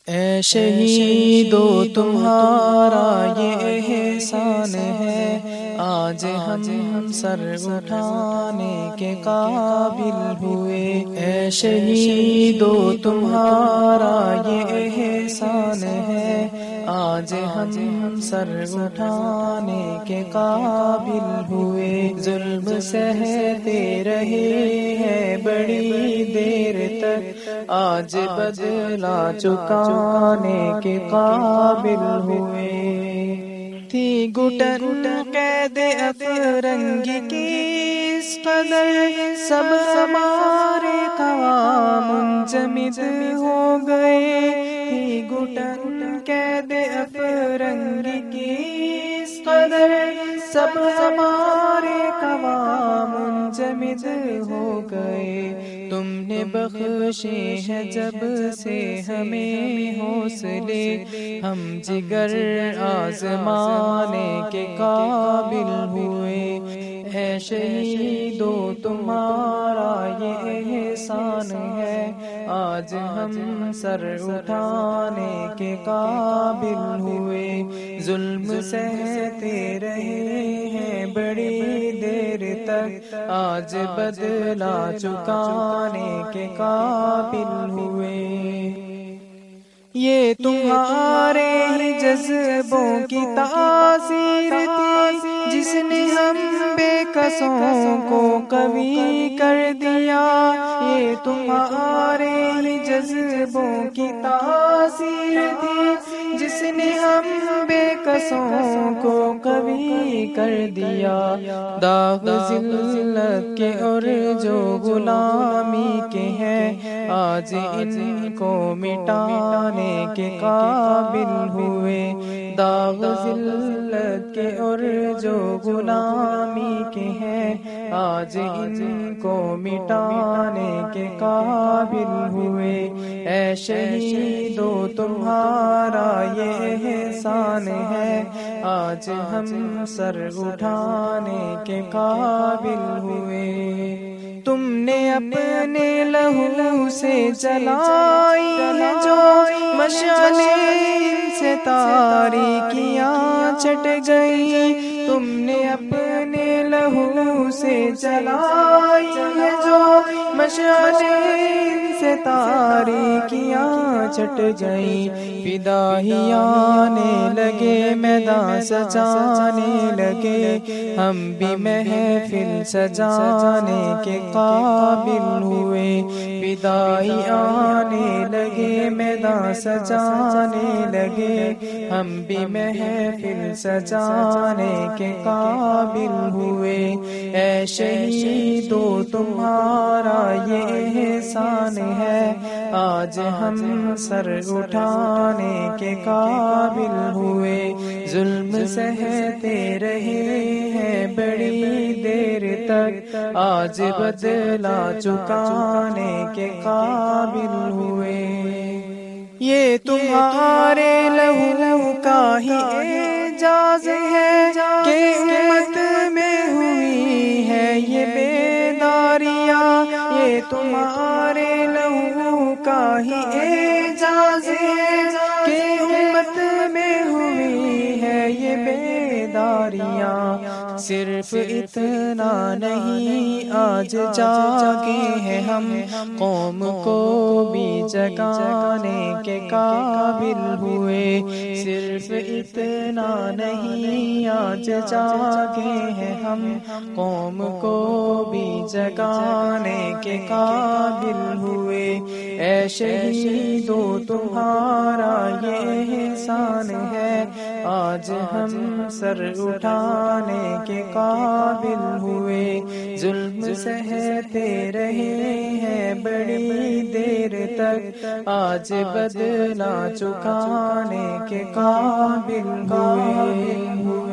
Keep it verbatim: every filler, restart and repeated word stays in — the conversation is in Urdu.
اے شہیدو تمہارا یہ احسان ہے، آج ہم سر اٹھانے کے قابل ہوئے۔ اے شہیدو تمہارا یہ احسان ہے، آج ہم سر اٹھانے کے قابل ہوئے۔ ظلم سہتے رہے ہیں بڑی دیر تک، آج بدلہ چکانے کے قابل ہوئے۔ تھی گھٹن قید افرنگی کی اس قدر، سب ہمارے قوام منجمد ہو گئے۔ تھی گھٹن قید افرنگی کی اس قدر، سب ہمارے قوام منجمد ہو گئے۔ تم نے بخشے ہیں جب سے ہمیں حوصلے، ہم جگر آزمانے کے قابل ہوئے۔ اے شہیدو تمہارا یہ احسان ہے، آج ہم سر اٹھانے کے قابل ہوئے۔ ظلم سہتے رہے ہیں بڑی دیر تک، آج بدلہ چکانے کے قابل ہوئے۔ یہ تمہارے ہی جذبوں کی تاثیر تھی جس نے ہم بے کسوں کو قوی کر دیا۔ یہ تمہارے ہی جذبوں کی تاثیر تھی جس نے ہم بے کسوں کو قوی کر دیا۔ داغ ذلت کے اور جو غلامی کے ہیں، آج ان کو مٹانے کے قابل ہوئے۔ داغ ذلت کے اور جو غلامی کے ہیں، آج ان کو مٹانے کے قابل ہوئے۔ اے شہیدو تمہارا یہ احسان ہے، آج ہم سر اٹھانے کے قابل ہوئے۔ تم نے اپنے لہو سے جلائی ہے جو مشعلیں سے تاریکیاں چٹ گئی۔ تم نے اپنے لہو سے جلائی ہے جو مشعلیں سے تاریکیاں چٹ گئی۔ فدائی آنے لگے میدان سجانے لگے، ہم بھی محفل سجانے کے قابل ہوئے۔ فدائی آنے لگے میدان سجانے لگے، ہم بھی محفل سجانے کے قابل ہوئے۔ اے شہیدو تمہارا یہ احسان ہے، آج ہم سر اٹھانے کے قابل ہوئے۔ ظلم سہتے رہے ہیں بڑی دیر تک، آج بدلہ چکانے کے قابل ہوئے۔ یہ تمہارے لہو کا ہی اعجاز ہے کہ امت میں ہوئی ہے یہ بیداریاں۔ یہ تمہارے لہو کا ہی اعجاز ہے کہ امت میں ہوئی ہے یہ بیداریاں۔ صرف اتنا نہیں، آج جاگے ہیں ہم، قوم کو بھی جگانے کے قابل ہوئے۔ صرف اتنا نہیں، آج جاگے ہیں ہم، قوم کو بھی جگانے کے قابل ہوئے۔ اے شہیدو تمہارا یہ احسان ہے، آج ہم سر اٹھانے کے قابل ہوئے۔ ظلم سہتے رہے ہیں بڑی دیر تک، آج بدلہ چکانے کے قابل ہوئے۔